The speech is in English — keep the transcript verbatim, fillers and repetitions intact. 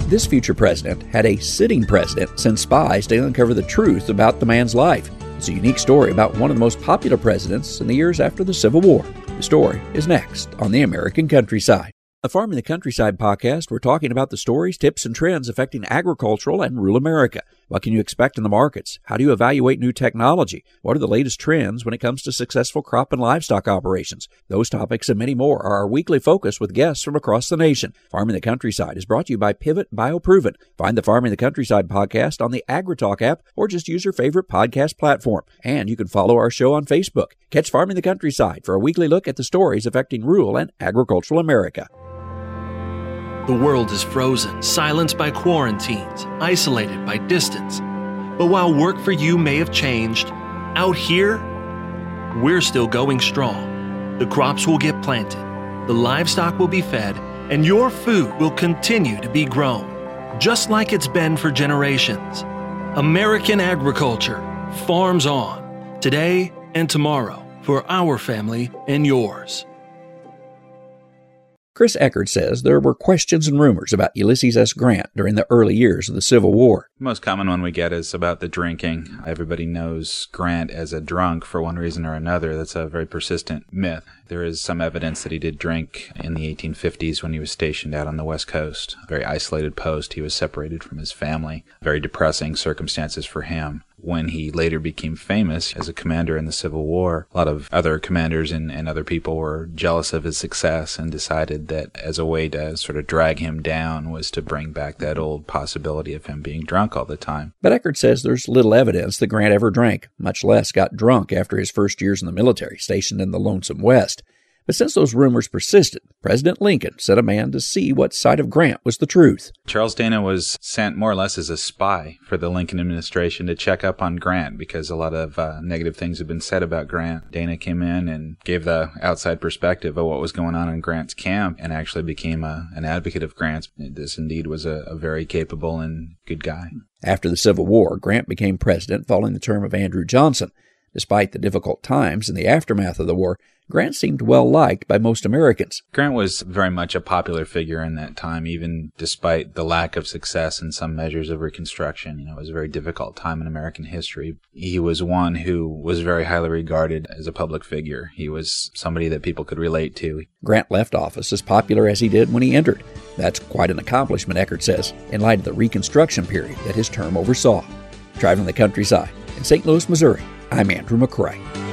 This future president had a sitting president send spies to uncover the truth about the man's life. It's a unique story about one of the most popular presidents in the years after the Civil War. The story is next on The American Countryside. A Farm in the Countryside podcast, we're talking about the stories, tips, and trends affecting agricultural and rural America. What can you expect in the markets? How do you evaluate new technology? What are the latest trends when it comes to successful crop and livestock operations? Those topics and many more are our weekly focus with guests from across the nation. Farm in the Countryside is brought to you by Pivot BioProven. Find the Farm in the Countryside podcast on the AgriTalk app or just use your favorite podcast platform. And you can follow our show on Facebook. Catch Farm in the Countryside for a weekly look at the stories affecting rural and agricultural America. The world is frozen, silenced by quarantines, isolated by distance. But while work for you may have changed, out here, we're still going strong. The crops will get planted, the livestock will be fed, and your food will continue to be grown, just like it's been for generations. American agriculture, farms on, today and tomorrow, for our family and yours. Chris Eckert says there were questions and rumors about Ulysses S. Grant during the early years of the Civil War. The most common one we get is about the drinking. Everybody knows Grant as a drunk for one reason or another. That's a very persistent myth. There is some evidence that he did drink in the eighteen fifties when he was stationed out on the West Coast. A very isolated post. He was separated from his family. Very depressing circumstances for him. When he later became famous as a commander in the Civil War, a lot of other commanders and, and other people were jealous of his success and decided that as a way to sort of drag him down was to bring back that old possibility of him being drunk all the time. But Eckert says there's little evidence that Grant ever drank, much less got drunk after his first years in the military, stationed in the Lonesome West. But since those rumors persisted, President Lincoln sent a man to see what side of Grant was the truth. Charles Dana was sent more or less as a spy for the Lincoln administration to check up on Grant because a lot of uh, negative things had been said about Grant. Dana came in and gave the outside perspective of what was going on in Grant's camp and actually became a, an advocate of Grant's. This indeed was a, a very capable and good guy. After the Civil War, Grant became president following the term of Andrew Johnson. Despite the difficult times in the aftermath of the war, Grant seemed well-liked by most Americans. Grant was very much a popular figure in that time, even despite the lack of success in some measures of Reconstruction. You know, it was a very difficult time in American history. He was one who was very highly regarded as a public figure. He was somebody that people could relate to. Grant left office as popular as he did when he entered. That's quite an accomplishment, Eckert says, in light of the Reconstruction period that his term oversaw. Driving the Countryside in Saint Louis, Missouri, I'm Andrew McCrae.